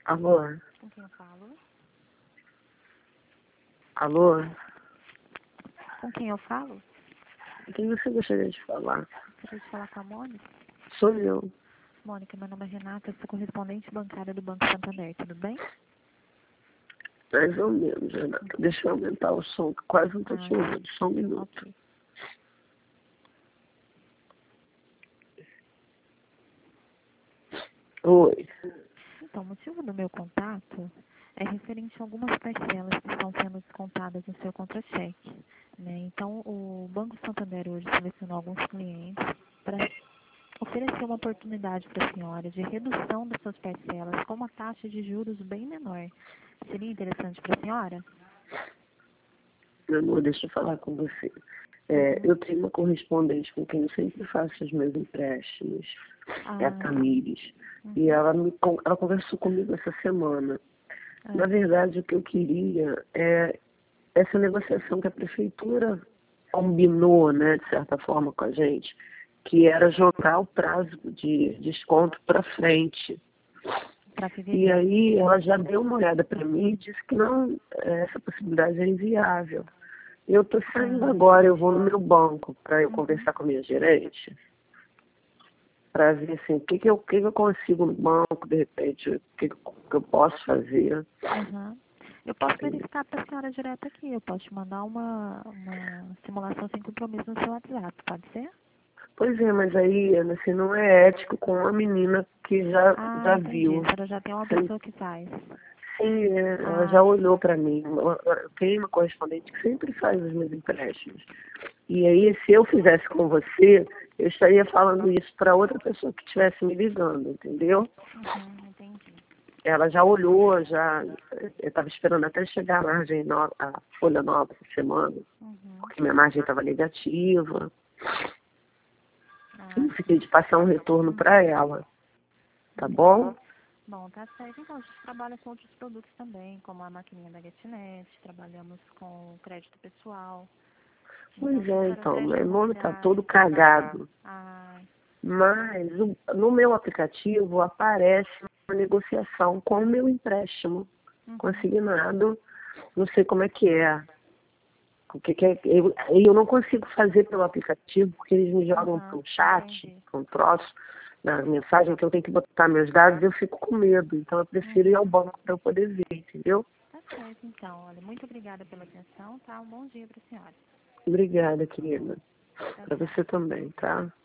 Alô? Com quem eu falo? Alô? Com quem eu falo? Quem você gostaria de falar? Gostaria de falar com a Mônica. Sou eu. Mônica, meu nome é Renata, eu sou correspondente bancária do Banco Santander, tudo bem? Mais ou menos, Renata. Deixa eu aumentar o som, que quase não tô te ouvindo. Só um minuto. Ok. Oi. Então, o motivo do meu contato é referente a algumas parcelas que estão sendo descontadas no seu contra-cheque, né? Então, o Banco Santander hoje selecionou alguns clientes para oferecer uma oportunidade para a senhora de redução das suas parcelas com uma taxa de juros bem menor. Seria interessante para a senhora? Meu amor, deixa eu falar com você. Eu tenho uma correspondente com quem eu sempre faço os meus empréstimos. É a Tamires. E ela conversou comigo essa semana. Na verdade, o que eu queria é essa negociação que a prefeitura combinou, né, de certa forma, com a gente, que era jogar o prazo de desconto para frente. E aí ela já deu uma olhada para mim e disse que não, essa possibilidade é inviável. Eu estou saindo agora, eu vou no meu banco para eu conversar com a minha gerente, para ver assim, o que eu consigo no banco, de repente, o que eu posso fazer. Eu posso verificar para a senhora direto aqui. Eu posso te mandar uma simulação sem compromisso no seu WhatsApp, pode ser? Pois é, mas aí, assim, não é ético com uma menina que já Entendi. viu. A senhora já tem uma pessoa que faz. Sim, ela já olhou para mim. Eu tenho uma correspondente que sempre faz os meus empréstimos. E aí, se eu fizesse com você, eu estaria falando isso para outra pessoa que estivesse me ligando, entendeu? Entendi. Ela já olhou, eu estava esperando até chegar a margem nova, a folha nova essa semana, porque minha margem estava negativa. Eu fiquei de passar um retorno para ela, tá bom? Bom, tá certo. Então, a gente trabalha com outros produtos também, como a maquininha da GetNet, trabalhamos com crédito pessoal. Pois é, então, meu nome está imobiliário. todo cagado. Mas no meu aplicativo aparece uma negociação com o meu empréstimo consignado, não sei como é que é. Eu não consigo fazer pelo aplicativo, porque eles me jogam para um chat, para um troço, na mensagem que eu tenho que botar meus dados, eu fico com medo. Então eu prefiro ir ao banco para eu poder ver, entendeu? Tá certo, então. Olha, muito obrigada pela atenção, tá? Um bom dia para a senhora. Obrigada, querida. Para você também, tá?